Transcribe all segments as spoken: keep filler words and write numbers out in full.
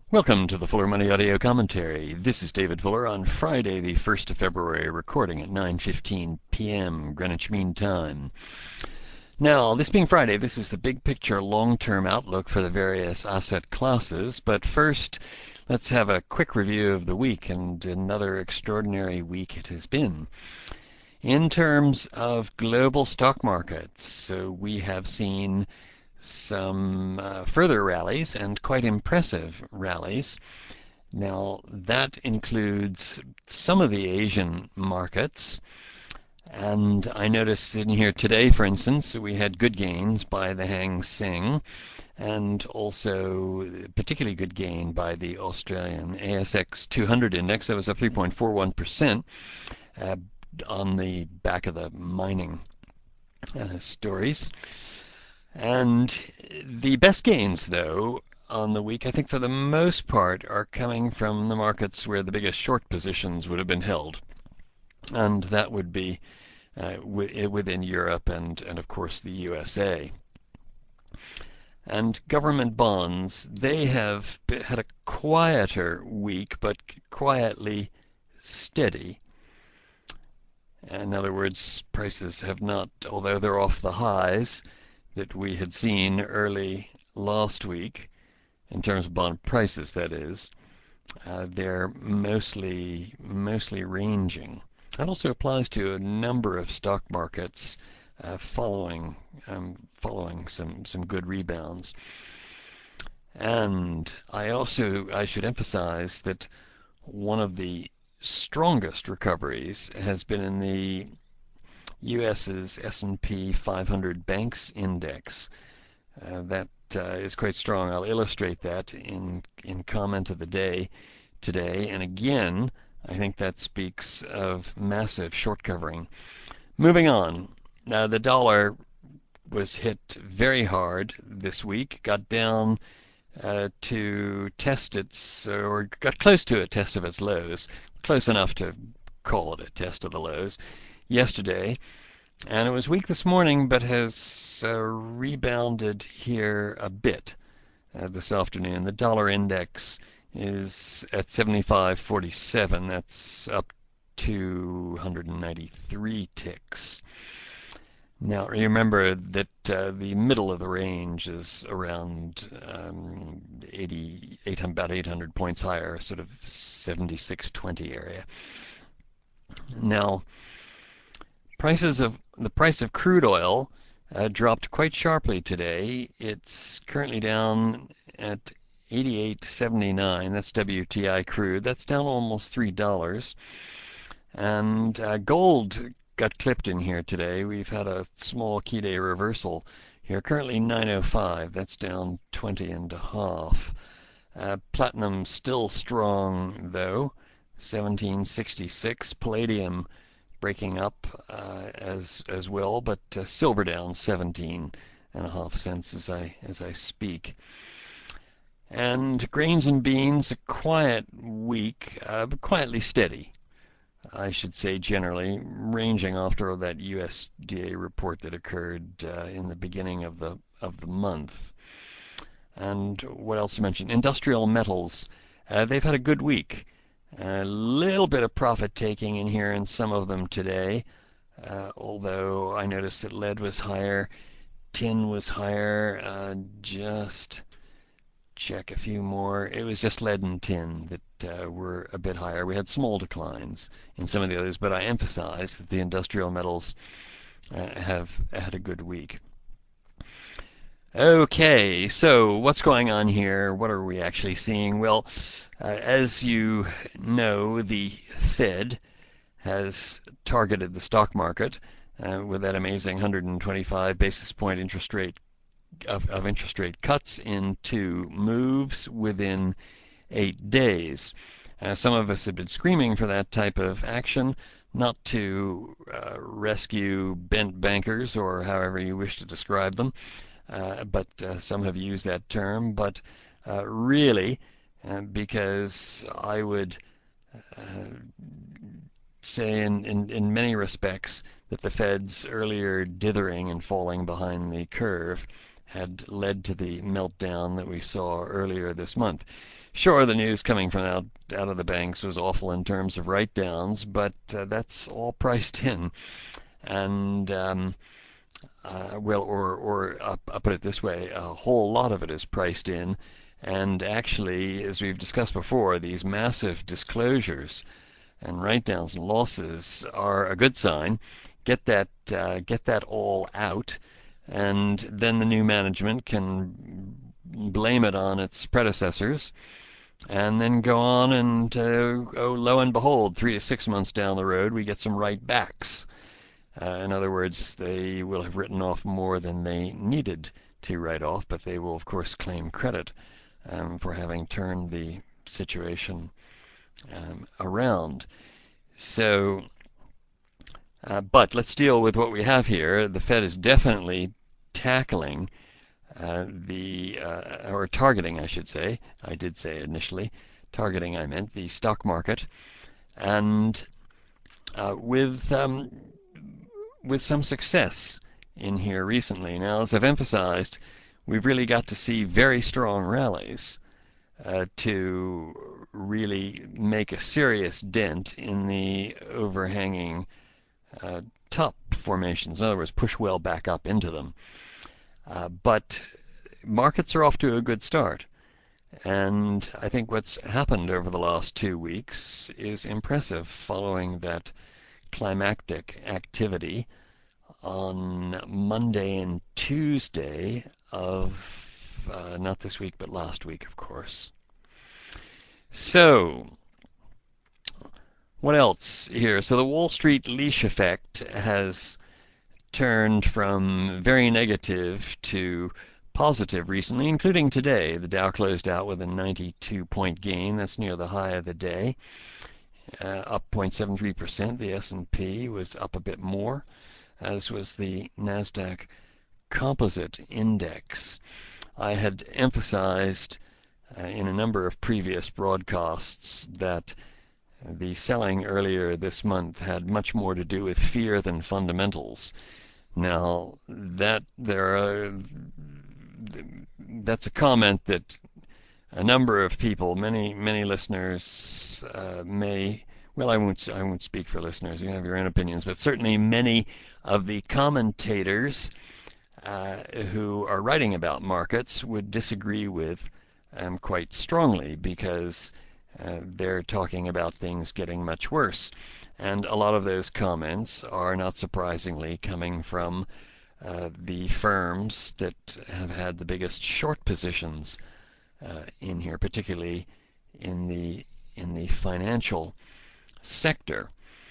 Welcome to the Fuller Money Audio Commentary. This is David Fuller on Friday, the first of February, recording at nine fifteen p m Greenwich Mean Time. Now, this being Friday, this is the big picture long-term outlook for the various asset classes. But first, let's have a quick review of the week, and another extraordinary week it has been. In terms of global stock markets, so we have seen some uh, further rallies, and quite impressive rallies. Now, that includes some of the Asian markets. And I noticed in here today, for instance, we had good gains by the Hang Seng, and also particularly good gain by the Australian A S X two hundred index. That was up three point four one percent uh, on the back of the mining uh, stories. And the best gains, though, on the week, I think for the most part, are coming from the markets where the biggest short positions would have been held. And that would be uh, w- within Europe and, and, of course, the U S A. And government bonds, they have had a quieter week, but quietly steady. In other words, prices have not, although they're off the highs that we had seen early last week, in terms of bond prices, that is, uh, they're mostly mostly ranging. That also applies to a number of stock markets uh, following um, following some some good rebounds. And I also I should emphasize that one of the strongest recoveries has been in the U.S.'s S and P five hundred Banks Index. Uh, that uh, is quite strong. I'll illustrate that in in comment of the day today. And again, I think that speaks of massive short covering. Moving on. Now, the dollar was hit very hard this week, got down uh, to test its, or got close to a test of its lows, close enough to call it a test of the lows yesterday. And it was weak this morning, but has uh, rebounded here a bit uh, this afternoon. The dollar index is at seventy-five forty-seven. That's up two hundred ninety-three ticks. Now, remember that uh, the middle of the range is around um, eighty, eight, about eight hundred points higher, sort of seventy-six twenty area. Now, prices of the price of crude oil uh, dropped quite sharply today. It's currently down at eighty-eight seventy-nine. That's W T I crude. That's down almost three dollars. And uh, gold got clipped in here today. We've had a small key day reversal here. Currently nine oh five. That's down twenty and a half. Uh, platinum still strong though, seventeen sixty-six. Palladium breaking up uh, as as well, but uh, silver down seventeen and a half cents as I as I speak. And grains and beans, a quiet week, uh, but quietly steady, I should say, generally, ranging after that U S D A report that occurred uh, in the beginning of the of the month. And what else to mention? Industrial metals, uh, they've had a good week. A little bit of profit taking in here in some of them today, uh, although I noticed that lead was higher, tin was higher. Uh, just check a few more. It was just lead and tin that uh, were a bit higher. We had small declines in some of the others, but I emphasize that the industrial metals uh, have had a good week. Okay, so what's going on here? What are we actually seeing? Well, uh, as you know, the Fed has targeted the stock market uh, with that amazing one hundred twenty-five basis point interest rate of, of interest rate cuts into moves within eight days. Uh, some of us have been screaming for that type of action, not to uh, rescue bent bankers or however you wish to describe them, uh, but uh, some have used that term, but uh, really uh, because I would uh, say in, in, in many respects that the Fed's earlier dithering and falling behind the curve had led to the meltdown that we saw earlier this month. Sure, the news coming from out, out of the banks was awful in terms of write-downs, but uh, that's all priced in. And, um, uh, well, or, or uh, I'll put it this way, a whole lot of it is priced in. And actually, as we've discussed before, these massive disclosures and write-downs and losses are a good sign. Get that, uh, get that all out, and then the new management can blame it on its predecessors, and then go on and, uh, oh, lo and behold, three to six months down the road, we get some write-backs. Uh, in other words, they will have written off more than they needed to write off, but they will, of course, claim credit um, for having turned the situation um, around. So, uh, but let's deal with what we have here. The Fed is definitely tackling uh, the, uh, or targeting, I should say, I did say initially, targeting I meant, the stock market, and uh, with, um, with some success in here recently. Now, as I've emphasized, we've really got to see very strong rallies uh, to really make a serious dent in the overhanging uh, top formations. In other words, push well back up into them. Uh, but markets are off to a good start. And I think what's happened over the last two weeks is impressive following that climactic activity on Monday and Tuesday of, uh, not this week, but last week, of course. So, what else here? So the Wall Street leash effect has turned from very negative to positive recently, including today. The Dow closed out with a ninety-two point gain. That's near the high of the day, uh, up zero point seven three percent. The S and P was up a bit more, as was the NASDAQ Composite Index. I had emphasized uh, in a number of previous broadcasts that the selling earlier this month had much more to do with fear than fundamentals. Now, that there are, that's a comment that a number of people, many many listeners uh, may, well, I won't I won't speak for listeners. You have your own opinions, but certainly many of the commentators uh, who are writing about markets would disagree with um, quite strongly, because uh, they're talking about things getting much worse. And a lot of those comments are, not surprisingly, coming from uh, the firms that have had the biggest short positions uh, in here, particularly in the in the financial sector.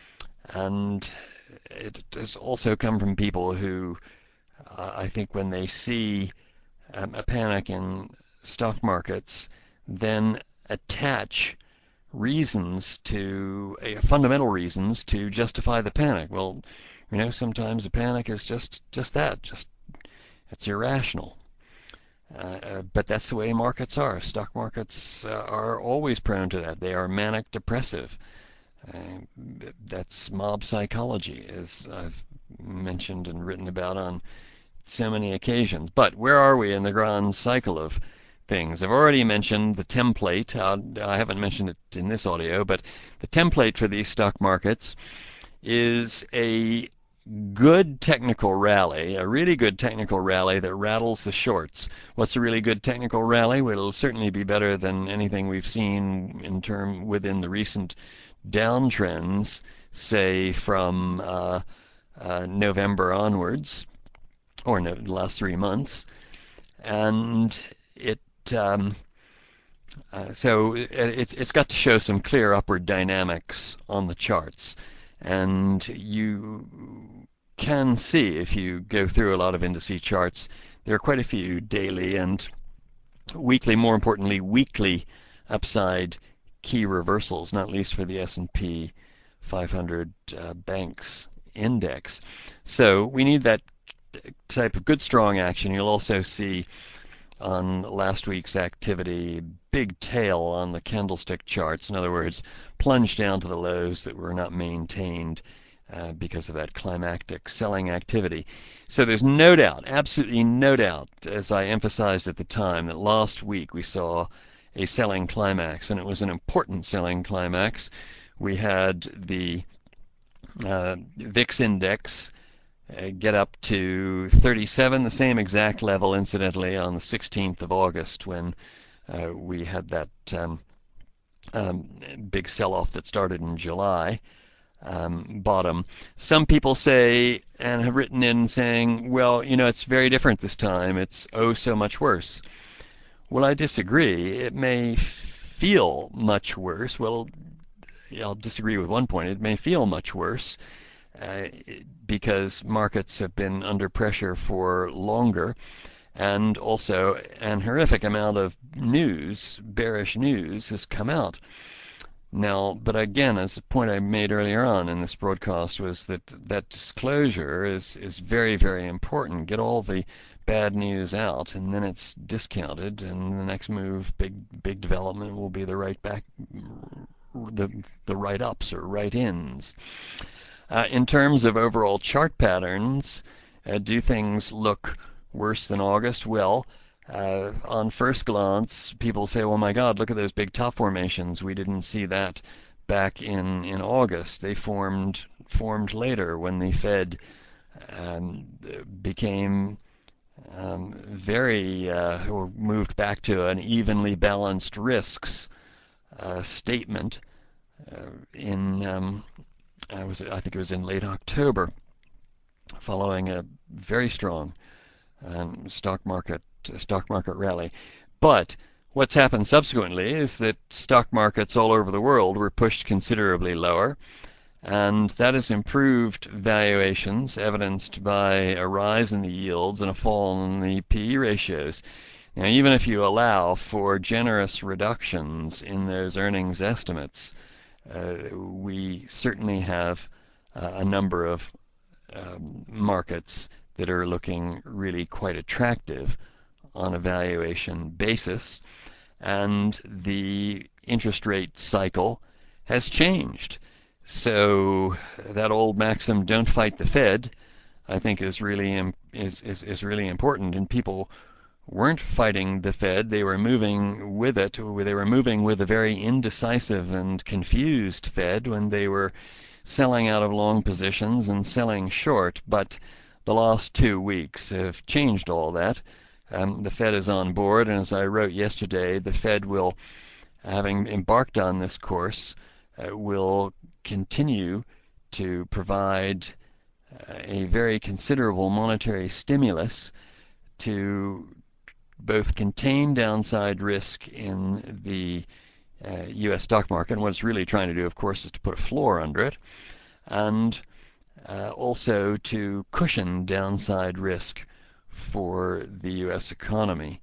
And it has also come from people who, uh, I think, when they see um, a panic in stock markets, then attach reasons to uh, fundamental reasons to justify the panic. Well, you know, sometimes a panic is just just that, just it's irrational. Uh, uh, but that's the way markets are. Stock markets uh, are always prone to that. They are manic depressive. Uh, that's mob psychology, as I've mentioned and written about on so many occasions. But where are we in the grand cycle of things? I've already mentioned the template. Uh, I haven't mentioned it in this audio, but the template for these stock markets is a good technical rally, a really good technical rally that rattles the shorts. What's a really good technical rally? Well, it'll certainly be better than anything we've seen in term within the recent downtrends, say from uh, uh, November onwards, or no, the last three months. And it um, uh, so it, it's it's got to show some clear upward dynamics on the charts, and you can see, if you go through a lot of indice charts, there are quite a few daily and weekly, more importantly weekly, upside key reversals, not least for the S and P five hundred uh, banks index. So we need that type of good strong action. You'll also see on last week's activity big tail on the candlestick charts. In other words, plunge down to the lows that were not maintained uh, because of that climactic selling activity. So there's no doubt, absolutely no doubt, as I emphasized at the time, that last week we saw a selling climax, and it was an important selling climax. We had the uh, V I X index uh, get up to thirty-seven, the same exact level, incidentally, on the sixteenth of August when uh, we had that um, um, big sell-off that started in July. Um, bottom. Some people say, and have written in saying, well, you know, it's very different this time. It's oh so much worse. Well, I disagree. It may feel much worse. Well, I'll disagree with one point. It may feel much worse uh, because markets have been under pressure for longer, and also an horrific amount of news, bearish news, has come out. Now, but again, as the point I made earlier on in this broadcast was that that disclosure is, is very, very important. Get all the bad news out, and then it's discounted, and the next move, big big development, will be the right back, the the right ups or right ins. Uh, in terms of overall chart patterns, uh, do things look worse than August? Well, Uh, on first glance, people say, "Oh my God, look at those big top formations. We didn't see that back in, in August. They formed formed later when the Fed um, became um, very uh, or moved back to an evenly balanced risks uh, statement uh, in um, I was I think it was in late October, following a very strong um, stock market stock market rally. But what's happened subsequently is that stock markets all over the world were pushed considerably lower, and that has improved valuations, evidenced by a rise in the yields and a fall in the P E ratios. Now, even if you allow for generous reductions in those earnings estimates, uh, we certainly have uh, a number of um, markets that are looking really quite attractive on a valuation basis, and the interest rate cycle has changed. So that old maxim, "Don't fight the Fed," I think is really is, is, is really important, and people weren't fighting the Fed. They were moving with it. They were moving with a very indecisive and confused Fed when they were selling out of long positions and selling short. But the last two weeks have changed all that. Um, the Fed is on board, and as I wrote yesterday, the Fed will, having embarked on this course, uh, will continue to provide uh, a very considerable monetary stimulus to both contain downside risk in the uh, U S stock market, and what it's really trying to do, of course, is to put a floor under it, and uh, also to cushion downside risk for the U S economy.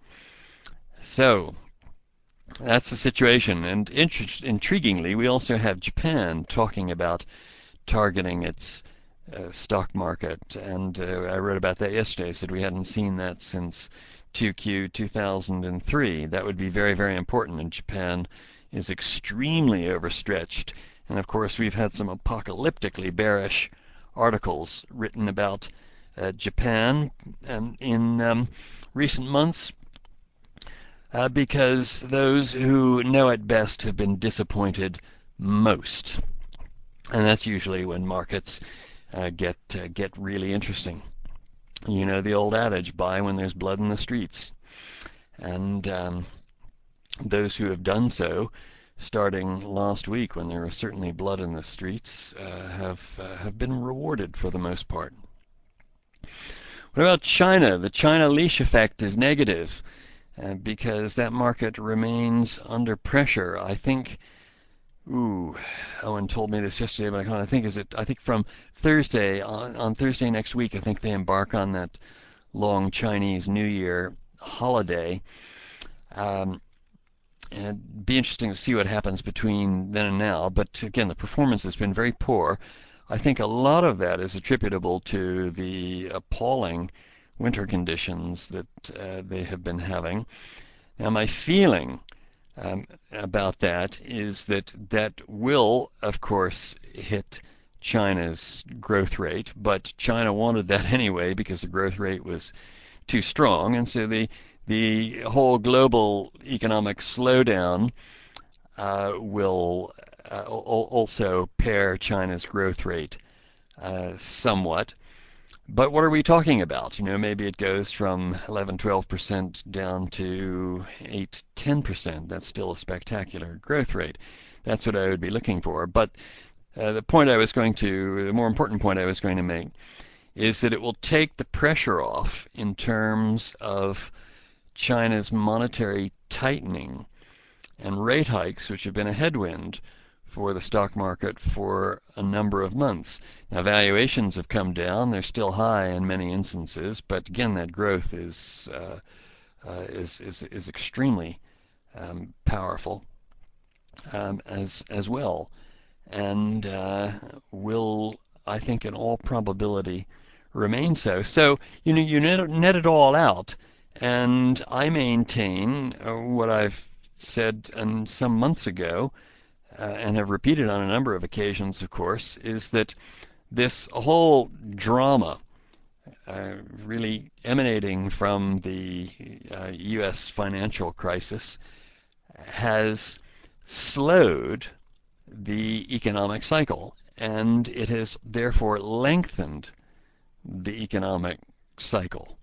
So that's the situation. And int- intriguingly, we also have Japan talking about targeting its uh, stock market. And uh, I wrote about that yesterday. I said we hadn't seen that since two Q two thousand three. That would be very, very important. And Japan is extremely overstretched. And of course, we've had some apocalyptically bearish articles written about uh, Japan um, in um, recent months, uh, because those who know it best have been disappointed most. And that's usually when markets uh, get uh, get really interesting. You know the old adage, buy when there's blood in the streets. And um, those who have done so, starting last week when there was certainly blood in the streets, uh, have uh, have been rewarded for the most part. What about China? The China leash effect is negative uh, because that market remains under pressure. I think. Ooh, Owen told me this yesterday, but I kind of think is it. I think from Thursday on, on Thursday next week, I think they embark on that long Chinese New Year holiday. Um, and it'd be interesting to see what happens between then and now. But again, the performance has been very poor. I think a lot of that is attributable to the appalling winter conditions that uh, they have been having. Now, my feeling um, about that is that that will, of course, hit China's growth rate, but China wanted that anyway because the growth rate was too strong, and so the the whole global economic slowdown uh, will uh, also pair China's growth rate uh, somewhat. But what are we talking about? You know, maybe it goes from eleven, twelve percent down to eight, ten percent. That's still a spectacular growth rate. That's what I would be looking for. But uh, the point I was going to, the more important point I was going to make, is that it will take the pressure off in terms of China's monetary tightening and rate hikes, which have been a headwind for the stock market for a number of months. Now, valuations have come down. They're still high in many instances, but again, that growth is uh, uh, is, is is extremely um, powerful um, as as well, and uh, will, I think, in all probability, remain so. So you know, you net, net it all out, and I maintain uh, what I've said um, some months ago, uh, and have repeated on a number of occasions, of course, is that this whole drama, uh, really emanating from the uh, U S financial crisis, has slowed the economic cycle, and it has therefore lengthened the economic cycle.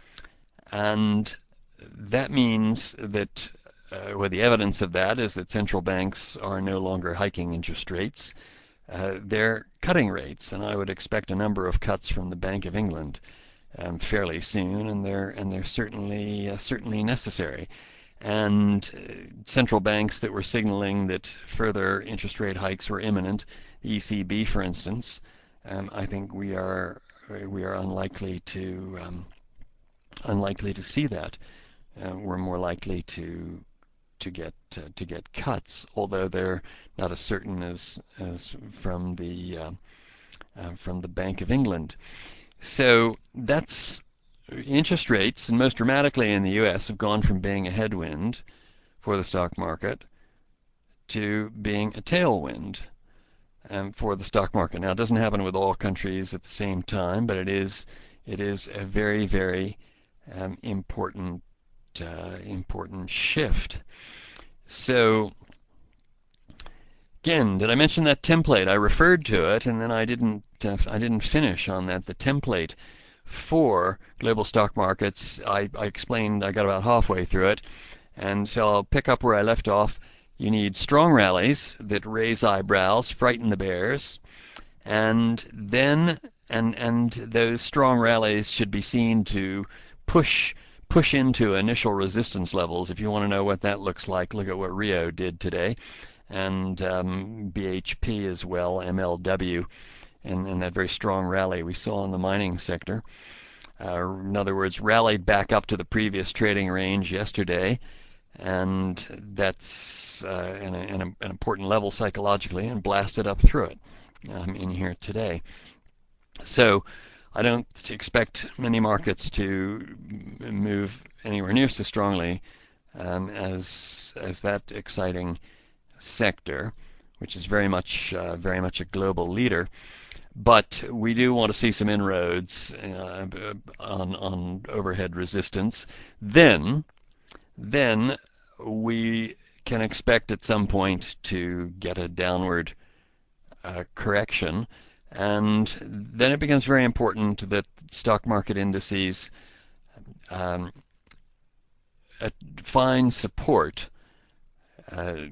And that means that Uh, well, the evidence of that is that central banks are no longer hiking interest rates. Uh, they're cutting rates, and I would expect a number of cuts from the Bank of England um, fairly soon, and they're and they're certainly uh, certainly necessary. And uh, central banks that were signaling that further interest rate hikes were imminent, the E C B, for instance, um, I think we are we are unlikely to um, unlikely to see that. Uh, we're more likely to to get uh, to get cuts, although they're not as certain as as from the uh, uh, from the Bank of England. So that's interest rates, and most dramatically in the U S, have gone from being a headwind for the stock market to being a tailwind um, for the stock market. Now, it doesn't happen with all countries at the same time, but it is it is a very very um, important uh, important shift. So again, did I mention that template? I referred to it, and then I didn't. Uh, I didn't finish on that. The template for global stock markets. I, I explained. I got about halfway through it, and so I'll pick up where I left off. You need strong rallies that raise eyebrows, frighten the bears, and then and and those strong rallies should be seen to push push into initial resistance levels. If you want to know what that looks like, look at what Rio did today, and um, B H P as well, M L W, and, and that very strong rally we saw in the mining sector. Uh, in other words, rallied back up to the previous trading range yesterday, and that's uh, an, an, an important level psychologically, and blasted up through it um, in here today. So I don't expect many markets to move anywhere near so strongly um, as as that exciting sector, which is very much uh, very much a global leader. But we do want to see some inroads uh, on on overhead resistance. Then then we can expect at some point to get a downward uh, correction. And then it becomes very important that stock market indices um, uh, find support uh,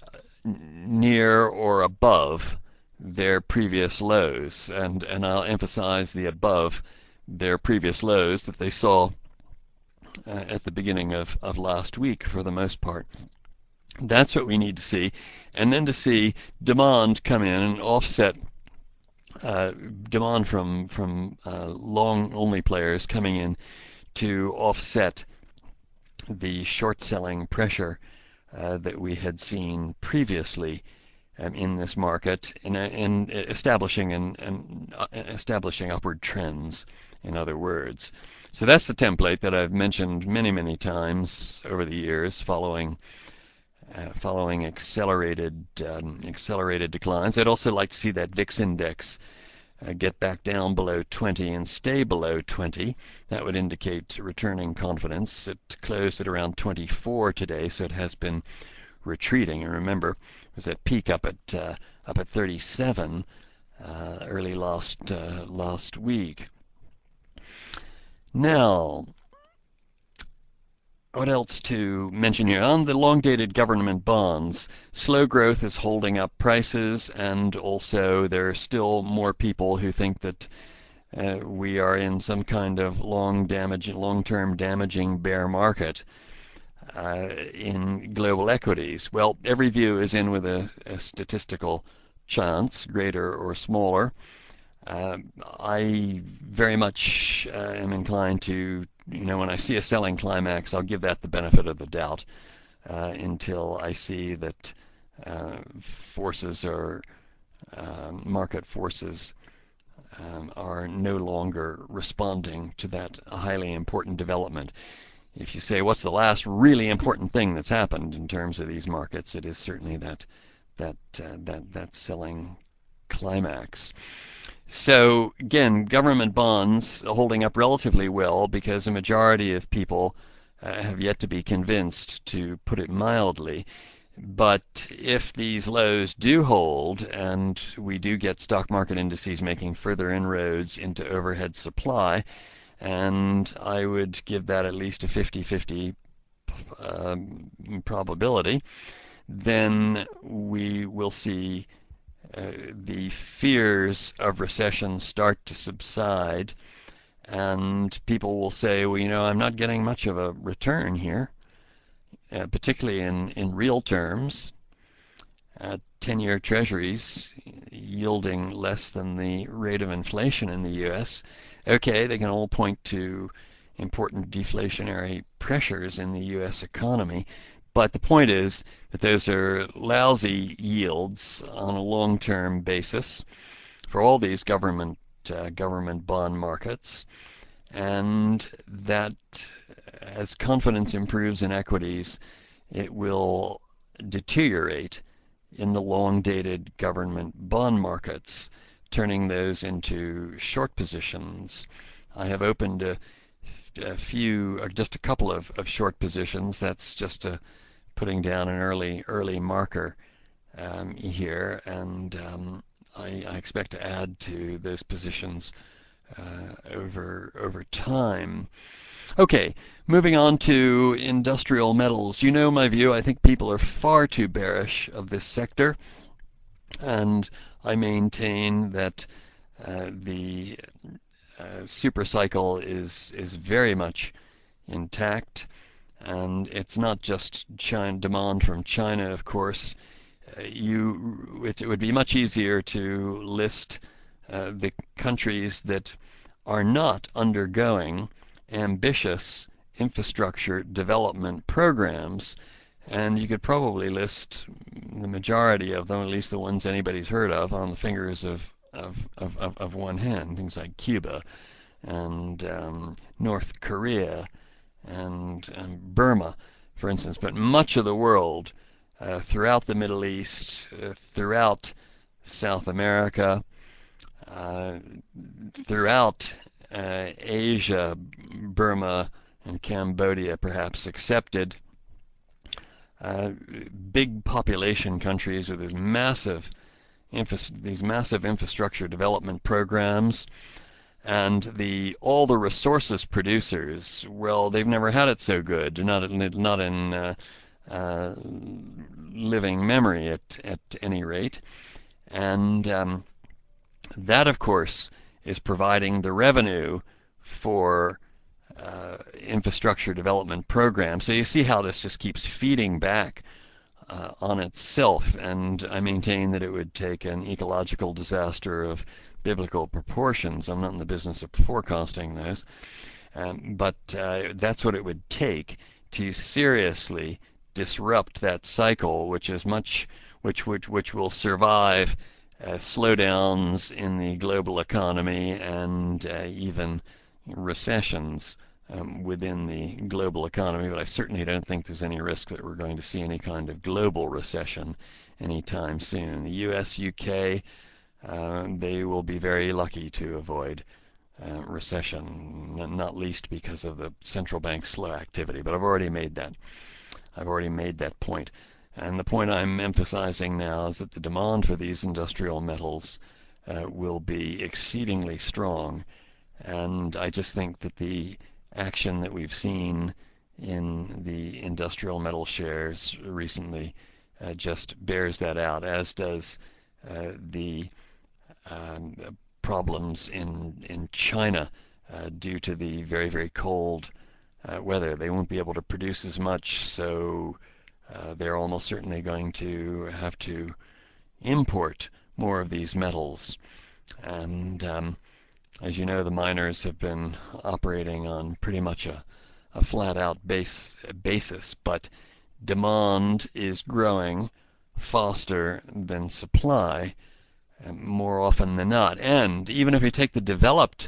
near or above their previous lows. And, and I'll emphasize the above their previous lows that they saw uh, at the beginning of, of last week for the most part. That's what we need to see. And then to see demand come in and offset Uh, demand from from uh, long-only players coming in to offset the short-selling pressure uh, that we had seen previously um, in this market, and, and establishing and, and uh, establishing upward trends, in other words. So that's the template that I've mentioned many, many times over the years, following uh, following accelerated um, accelerated declines. I'd also like to see that V I X index uh, get back down below twenty and stay below twenty. That would indicate returning confidence. It closed at around twenty-four today, so it has been retreating. And remember, it was at peak up at uh, up at thirty-seven uh, early last uh, last week. Now, what else to mention here? On the long-dated government bonds, slow growth is holding up prices, and also there are still more people who think that uh, we are in some kind of long damage, long-term damaging bear market uh, in global equities. Well, every view is in with a, a statistical chance, greater or smaller. Uh, I very much uh, am inclined to, you know, when I see a selling climax, I'll give that the benefit of the doubt uh, until I see that uh, forces or uh, market forces um, are no longer responding to that highly important development. If you say, what's the last really important thing that's happened in terms of these markets, it is certainly that that uh, that that selling climax. So again, government bonds are holding up relatively well because a majority of people uh, have yet to be convinced, to put it mildly. But if these lows do hold and we do get stock market indices making further inroads into overhead supply, and I would give that at least a fifty-fifty um, probability, then we will see uh, the fears of recession start to subside, and people will say, well, you know, I'm not getting much of a return here, uh, particularly in, in real terms. Uh, ten-year treasuries yielding less than the rate of inflation in the U S. Okay, they can all point to important deflationary pressures in the U S economy, but the point is that those are lousy yields on a long-term basis for all these government uh, government bond markets, and that as confidence improves in equities, it will deteriorate in the long-dated government bond markets, turning those into short positions. I have opened a, a few, or just a couple of, of short positions. That's just a, putting down an early early marker um, here, and um, I, I expect to add to those positions uh, over over time. Okay, moving on to industrial metals. You know my view. I think people are far too bearish of this sector, and I maintain that uh, the uh, super cycle is is very much intact, and it's not just China, demand from China, of course. Uh, you, it, it would be much easier to list uh, the countries that are not undergoing ambitious infrastructure development programs, and you could probably list the majority of them, at least the ones anybody's heard of, on the fingers of of, of, of one hand. Things like Cuba and um, North Korea and, and Burma, for instance. But much of the world, uh, throughout the Middle East, uh, throughout South America, uh, throughout uh, Asia, Burma and Cambodia perhaps excepted, uh, big population countries with these massive, these massive infrastructure development programs, and the all the resources producers, well, they've never had it so good. They're not not in uh, uh, living memory at at any rate, and um, that, of course, is providing the revenue for uh, infrastructure development programs. So you see how this just keeps feeding back uh, on itself, and I maintain that it would take an ecological disaster of biblical proportions. I'm not in the business of forecasting those, um, but uh, that's what it would take to seriously disrupt that cycle, which is much, which which which will survive uh, slowdowns in the global economy and uh, even recessions um, within the global economy, but I certainly don't think there's any risk that we're going to see any kind of global recession anytime soon. The U S, U K, uh, they will be very lucky to avoid uh, recession, not least because of the central bank slow activity. But I've already made that. I've already made that point. And the point I'm emphasizing now is that the demand for these industrial metals uh, will be exceedingly strong. And I just think that the action that we've seen in the industrial metal shares recently uh, just bears that out, as does uh, the um, problems in in China uh, due to the very very cold uh, weather. They won't be able to produce as much, so uh, they're almost certainly going to have to import more of these metals. And um, as you know, the miners have been operating on pretty much a, a flat-out base basis, but demand is growing faster than supply uh, more often than not. And even if you take the developed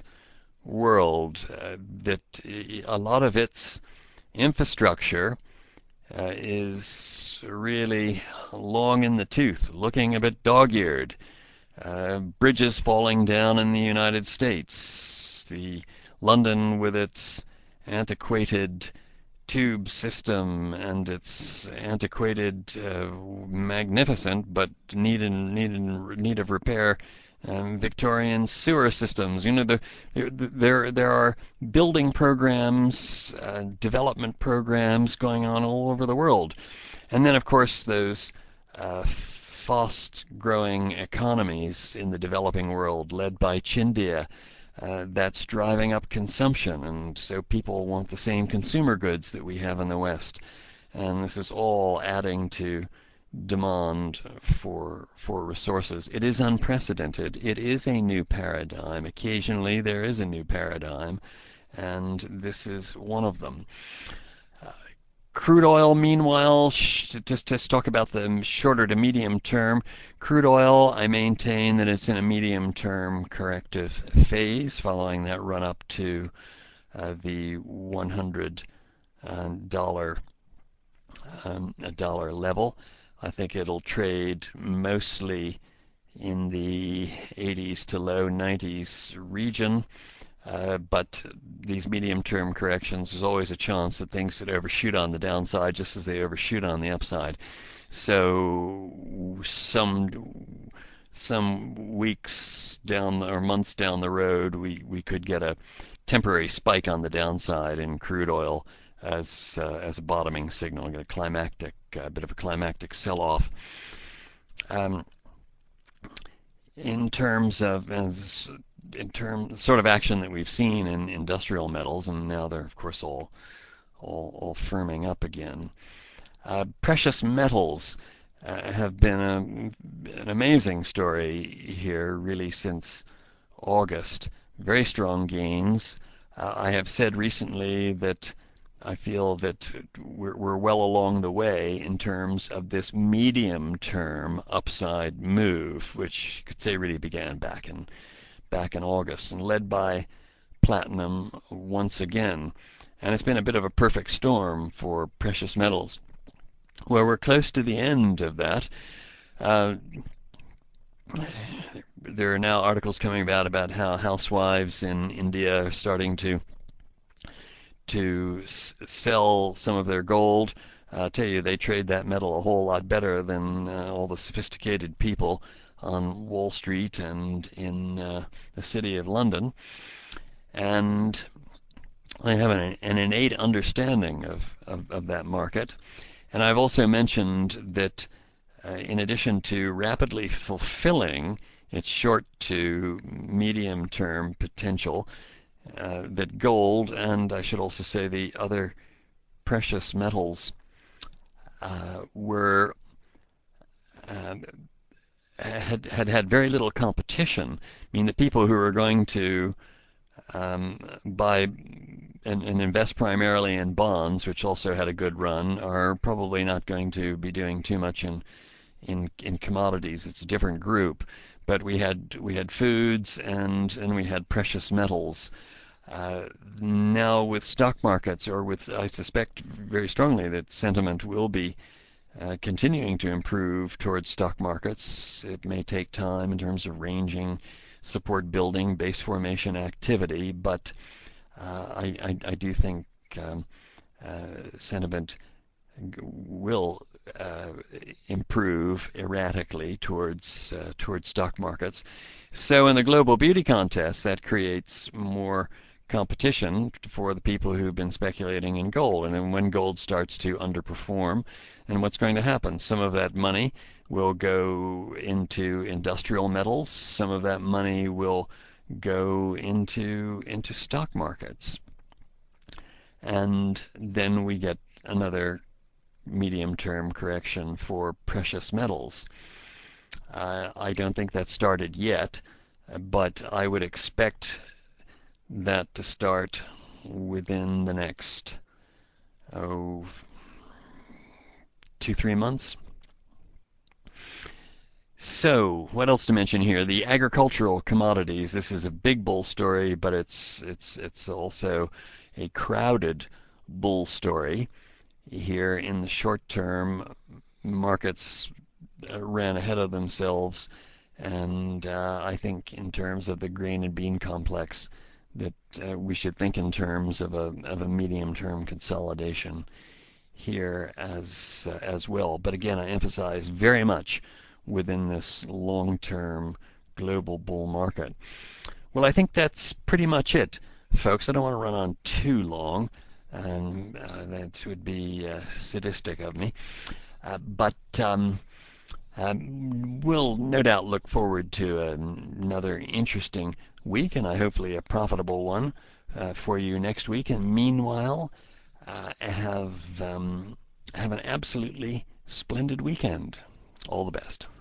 world, uh, that a lot of its infrastructure uh, is really long in the tooth, looking a bit dog-eared. Uh, bridges falling down in the United States, the London with its antiquated tube system and its antiquated, uh, magnificent but need in need in need of repair um, Victorian sewer systems. You know, there there there are building programs, uh, development programs going on all over the world, and then of course those uh, fast-growing economies in the developing world, led by India. Uh, that's driving up consumption, and so people want the same consumer goods that we have in the West, and this is all adding to demand for for resources. It is unprecedented. It is a new paradigm. Occasionally there is a new paradigm, and this is one of them. Uh, Crude oil, meanwhile, just to talk about the shorter to medium term, crude oil, I maintain that it's in a medium term corrective phase following that run up to uh, the one hundred dollars um, a dollar level. I think it'll trade mostly in the eighties to low nineties region. Uh, but these medium-term corrections, there's always a chance that things could overshoot on the downside just as they overshoot on the upside. So some some weeks down or months down the road, we, we could get a temporary spike on the downside in crude oil as uh, as a bottoming signal, get a climactic, a uh, bit of a climactic sell-off. Um, in terms of as in terms sort of action that we've seen in industrial metals, and now they're of course all all, all firming up again. Uh, precious metals uh, have been a, an amazing story here, really, since August. Very strong gains. Uh, I have said recently that I feel that we're, we're well along the way in terms of this medium-term upside move, which you could say really began back in back in August and led by platinum once again. And it's been a bit of a perfect storm for precious metals. Well, we're close to the end of that. Uh, there are now articles coming about about how housewives in India are starting to to s- sell some of their gold. I'll tell you, they trade that metal a whole lot better than uh, all the sophisticated people on Wall Street and in uh, the city of London. And I have an, an innate understanding of, of, of that market. And I've also mentioned that uh, in addition to rapidly fulfilling its short to medium term potential, uh, that gold, and I should also say the other precious metals, uh, were uh, had, had had very little competition. I mean, the people who are going to um, buy and, and invest primarily in bonds, which also had a good run, are probably not going to be doing too much in in, in commodities. It's a different group. But we had we had foods and and we had precious metals. Uh, now with stock markets, or with, I suspect very strongly that sentiment will be uh, continuing to improve towards stock markets. It may take time in terms of ranging, support building, base formation activity, but uh, I, I, I do think um, uh, sentiment will uh, improve erratically towards uh, towards stock markets. So in the global beauty contest, that creates more competition for the people who've been speculating in gold. And then when gold starts to underperform, and what's going to happen? Some of that money will go into industrial metals. Some of that money will go into into stock markets. And then we get another medium-term correction for precious metals. Uh, I don't think that's started yet, but I would expect that to start within the next oh two three months. So, what else to mention here? The agricultural commodities. This is a big bull story, but it's it's it's also a crowded bull story. Here in the short term, markets uh, ran ahead of themselves, and uh, I think in terms of the grain and bean complex, that uh, we should think in terms of a of a medium-term consolidation here as uh, as well. But again, I emphasize very much within this long-term global bull market. Well, I think that's pretty much it, folks. I don't want to run on too long, and uh, that would be uh, sadistic of me. Uh, but um, um, we'll no doubt look forward to another interesting week, and I hopefully a profitable one uh, for you next week. And meanwhile, uh, have um, have an absolutely splendid weekend. All the best.